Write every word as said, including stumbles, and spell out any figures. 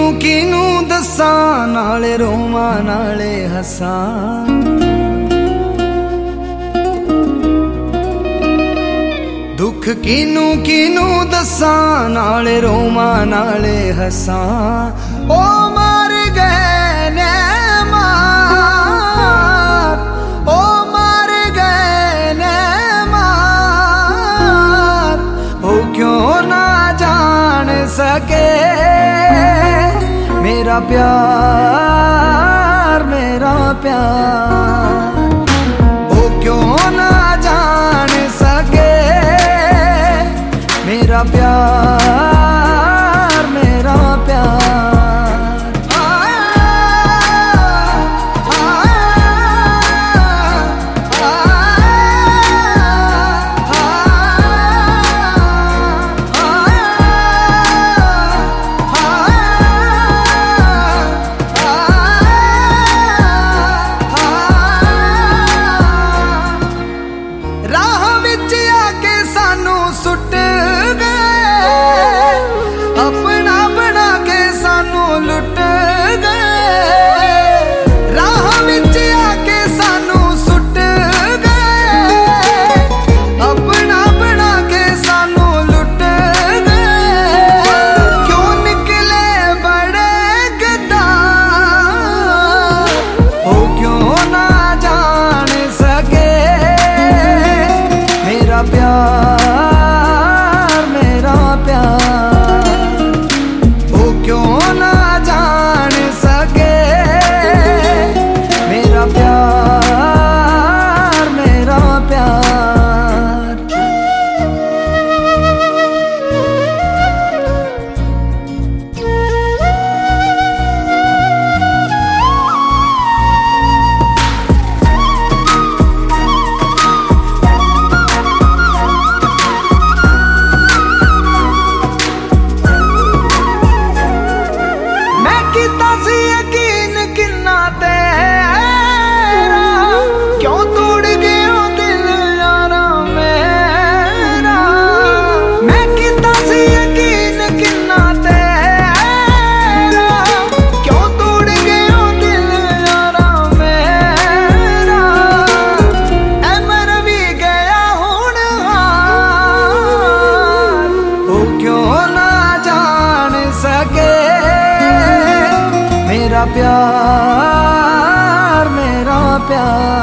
किनू दसां, नाले रोवां नाले हसां। दुख किनू किनू दसां, नाले रोवां नाले हसां। ओ मर गए ने मार, ओ मर गए ने मार। ओ क्यों ना जान सके मेरा प्यार, मेरा प्यार। ओ क्यों ना जान सके मेरा प्यार, मेरा प्यार। आ, आ, आ, राह विच आके सानू सुट अपना बना के सानू लुट गए। राह विच आके सानू सुट गए, अपना बना के सानू लुट गए। क्यों निकले बड़े गद्दार, ओ क्यों ना जान सके मेरा प्यार, मेरा प्यार। क्यों ना जान सके मेरा प्यार, मेरा प्यार। यकीन किन्ना तेरा, क्यों तोड़ गया दिल यारा मेरा। मैं किता सी यकीन किन्ना तेरा, क्यों तोड़ गया दिल यारा मेरा। ऐ मर भी गया हुण हार, ओ क्यों ना जान सके मेरा प्यार, मेरा प्यार।